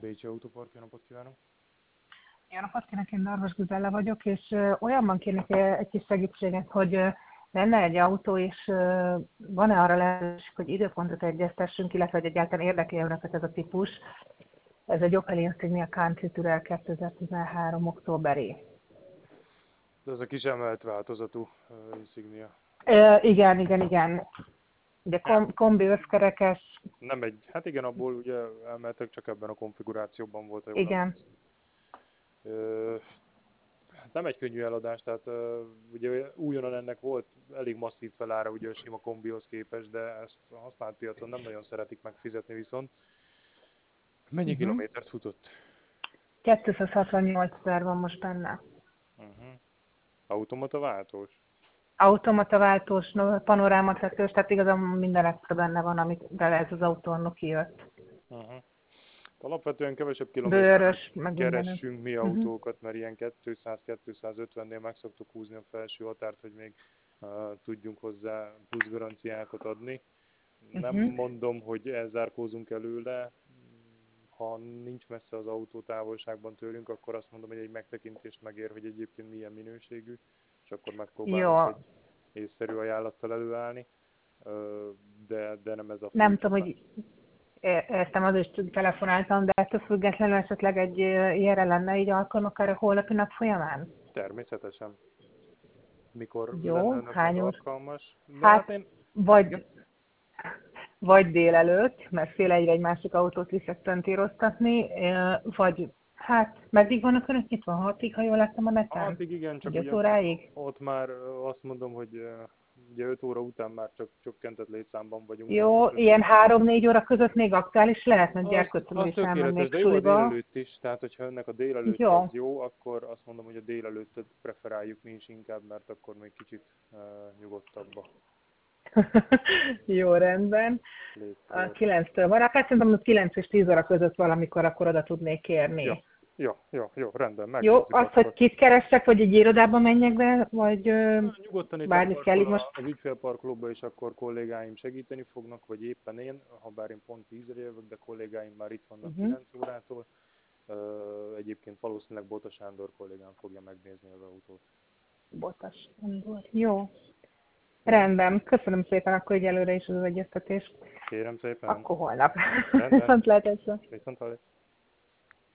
Bécsi Autópark, jó napot kívánok! Jó napot kívánok, én Darvas Guzella vagyok, és olyanban kérnék egy kis segítséget, hogy lenne egy autó, és van-e arra lehetőség, hogy időpontot egyeztessünk, illetve hogy egyáltalán érdekelje önöket ez a típus. Ez egy Opel Insignia Country Tourer 2013. októberi. Ez a kis emelt változatú Insignia. Igen. Ugye kombi összkerekes. Nem egy, hát igen, abból ugye emeltek, csak ebben a konfigurációban volt a jól Igen. emlékszem. Hát nem egy könnyű eladás, tehát ugye újonnan ennek volt elég masszív felára ugye a sima kombihoz képest, de ezt a használt piacon nem nagyon szeretik megfizetni viszont. Mennyi kilométert futott? 268 000 van most benne. Automata váltós? Automata váltós, panorámatvetős, tehát igazán minden extra benne van, amit bele ez az autó annak kijött. Alapvetően kevesebb Bőrös, kilométeren meg keressünk mi autókat, mert ilyen 200-250-nél meg szoktuk húzni a felső határt, hogy még tudjunk hozzá plusz garanciákat adni. Nem mondom, hogy elzárkózunk előle, ha nincs messze az autó távolságban tőlünk, akkor azt mondom, hogy egy megtekintést megér, hogy egyébként milyen minőségű, és akkor megpróbálunk egy észszerű ajánlattal előállni, de nem ez a fő. Nem tudom, hogy értem, azért is telefonáltam, de ettől függetlenül esetleg egy ilyenre lenne így alkalom akár a holnapi nap folyamán? Természetesen. Mikor Jó, lenne önöknek hány óra? alkalmas? Hát, vagy délelőtt, mert fél egyre egy másik autót viszek töntérosztatni, vagy meddig vannak önök nyitva? 6-ig, ha jól láttam a neten? 6-ig igen, csak 5 ugye óráig? ott már azt mondom, hogy ugye 5 óra után már csak csökkentett létszámban vagyunk. Jó, ilyen 3-4 óra között még aktuális lehet, mert gyerkőcöm is elmennék de jó a suliba. délelőtt is, tehát hogyha önnek a délelőtt az jó, akkor azt mondom, hogy a délelőttet preferáljuk mi is inkább, mert akkor még kicsit nyugodtabb a Jó, rendben. A 9-től van. Hát szerintem, hogy 9 és 10 óra között valamikor akkor oda tudnék kérni. Jó, rendben, megnézzük. Jó, azt, hogy kit keressek, vagy egy irodába menjek be, vagy nyugodtan itt bármit kell így most? az ügyfélparkolóba, és akkor kollégáim segíteni fognak, vagy éppen én, ha bár én pont 10-re jövök, de kollégáim már itt vannak 9 órától. Egyébként valószínűleg Bota Sándor kollégám fogja megnézni az autót. Bota Sándor, jó. Rendben, köszönöm szépen akkor egyelőre is az egyeztetést. Kérem szépen. Akkor holnap. Rendben. Viszontlátásra. Viszontlátásra.